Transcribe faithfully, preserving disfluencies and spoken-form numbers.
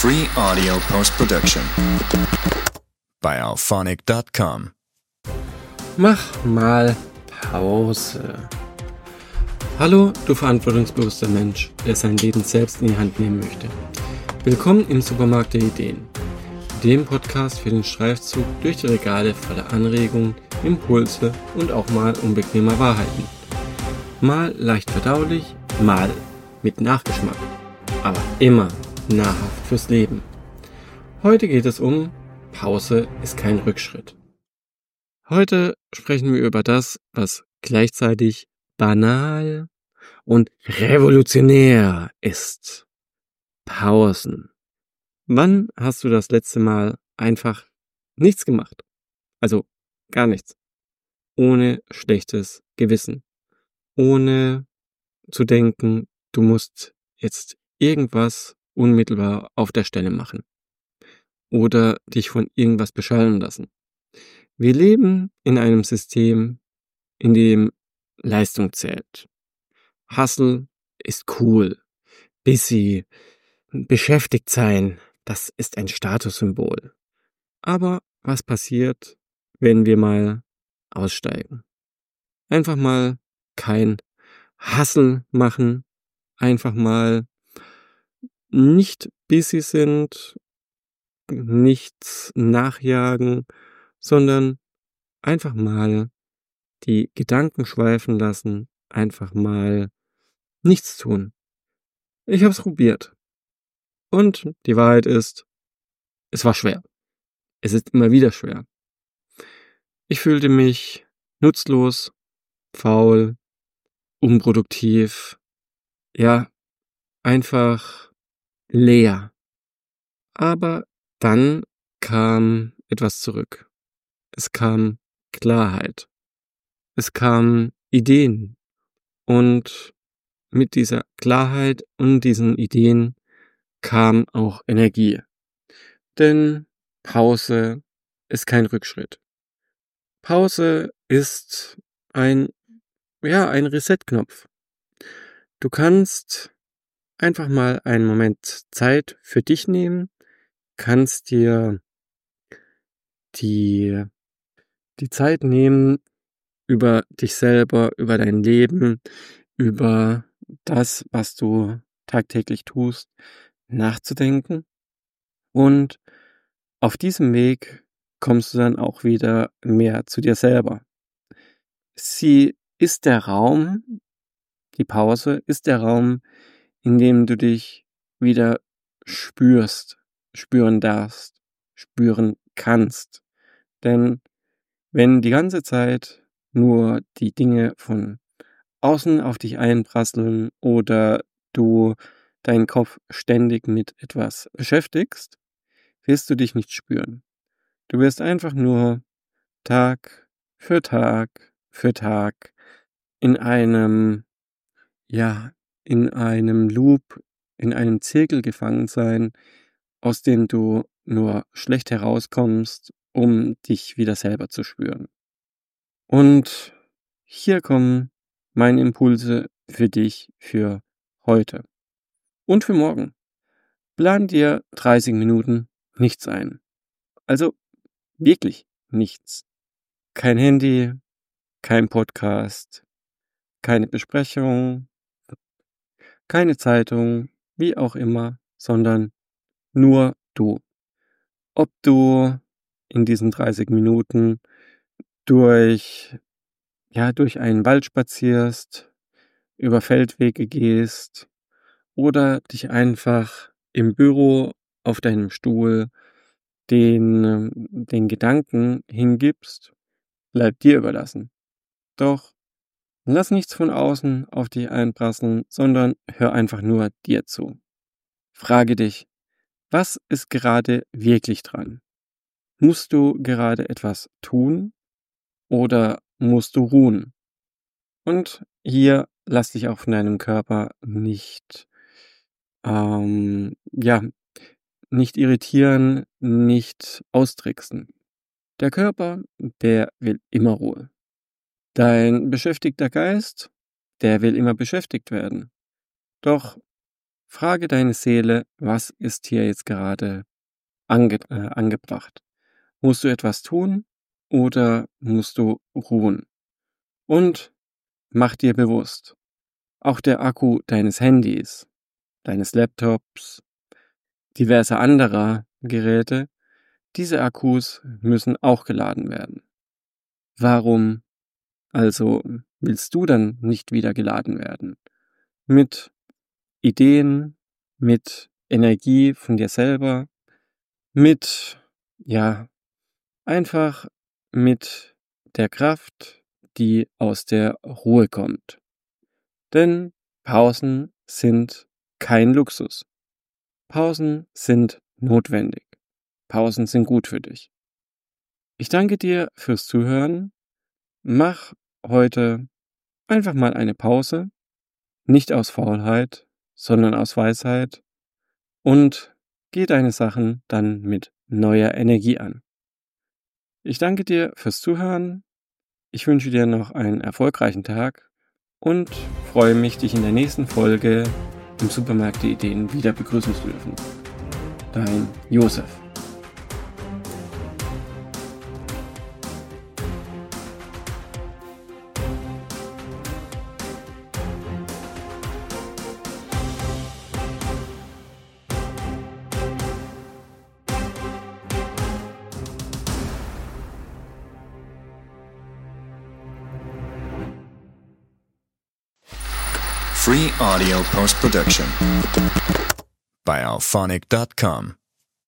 Free audio post-production by alphonic dot com. Mach mal Pause. Hallo, du verantwortungsbewusster Mensch, der sein Leben selbst in die Hand nehmen möchte. Willkommen im Supermarkt der Ideen, dem Podcast für den Streifzug durch die Regale voller Anregungen, Impulse und auch mal unbequemer Wahrheiten. Mal leicht verdaulich, mal mit Nachgeschmack, aber immer nahrhaft fürs Leben. Heute geht es um Pause ist kein Rückschritt. Heute sprechen wir über das, was gleichzeitig banal und revolutionär ist. Pausen. Wann hast du das letzte Mal einfach nichts gemacht? Also gar nichts. Ohne schlechtes Gewissen. Ohne zu denken, du musst jetzt irgendwas unmittelbar auf der Stelle machen. Oder dich von irgendwas beschallen lassen. Wir leben in einem System, in dem Leistung zählt. Hustle ist cool. Busy. Beschäftigt sein, das ist ein Statussymbol. Aber was passiert, wenn wir mal aussteigen? Einfach mal kein Hustle machen. Einfach mal nicht busy sind, nichts nachjagen, sondern einfach mal die Gedanken schweifen lassen, einfach mal nichts tun. Ich habe es probiert. Und die Wahrheit ist, es war schwer. Es ist immer wieder schwer. Ich fühlte mich nutzlos, faul, unproduktiv, ja, einfach leer. Aber dann kam etwas zurück. Es kam Klarheit. Es kamen Ideen. Und mit dieser Klarheit und diesen Ideen kam auch Energie. Denn Pause ist kein Rückschritt. Pause ist ein, ja, ein Reset-Knopf. Du kannst einfach mal einen Moment Zeit für dich nehmen, kannst dir die, die Zeit nehmen, über dich selber, über dein Leben, über das, was du tagtäglich tust, nachzudenken. Und auf diesem Weg kommst du dann auch wieder mehr zu dir selber. Sie ist der Raum, die Pause ist der Raum, in dem du dich wieder spürst, spüren darfst, spüren kannst. Denn wenn die ganze Zeit nur die Dinge von außen auf dich einprasseln oder du deinen Kopf ständig mit etwas beschäftigst, wirst du dich nicht spüren. Du wirst einfach nur Tag für Tag für Tag in einem, ja, in einem Loop, in einem Zirkel gefangen sein, aus dem du nur schlecht herauskommst, um dich wieder selber zu spüren. Und hier kommen meine Impulse für dich für heute und für morgen. Plan dir dreißig Minuten nichts ein. Also wirklich nichts. Kein Handy, kein Podcast, keine Besprechung, keine Zeitung, wie auch immer, sondern nur du. Ob du in diesen dreißig Minuten durch, ja, durch einen Wald spazierst, über Feldwege gehst oder dich einfach im Büro auf deinem Stuhl den, den Gedanken hingibst, bleibt dir überlassen. Doch lass nichts von außen auf dich einprasseln, sondern hör einfach nur dir zu. Frage dich, was ist gerade wirklich dran? Musst du gerade etwas tun oder musst du ruhen? Und hier lass dich auch von deinem Körper nicht, ähm, ja, nicht irritieren, nicht austricksen. Der Körper, der will immer Ruhe. Dein beschäftigter Geist, der will immer beschäftigt werden. Doch Frage deine Seele, was ist hier jetzt gerade ange äh, angebracht? Musst du etwas tun oder musst du ruhen? Und mach dir bewusst, auch der Akku deines Handys, deines Laptops, diverser anderer Geräte, diese Akkus müssen auch geladen werden. Warum also willst du dann nicht wieder geladen werden? Mit Ideen, mit Energie von dir selber, mit, ja, einfach mit der Kraft, die aus der Ruhe kommt. Denn Pausen sind kein Luxus. Pausen sind notwendig. Pausen sind gut für dich. Ich danke dir fürs Zuhören. Mach heute einfach mal eine Pause, nicht aus Faulheit, sondern aus Weisheit, und geh deine Sachen dann mit neuer Energie an. Ich danke dir fürs Zuhören. Ich wünsche dir noch einen erfolgreichen Tag und freue mich, dich in der nächsten Folge im Supermärkte-Ideen wieder begrüßen zu dürfen. Dein Josef. Free audio post-production by alphonic dot com.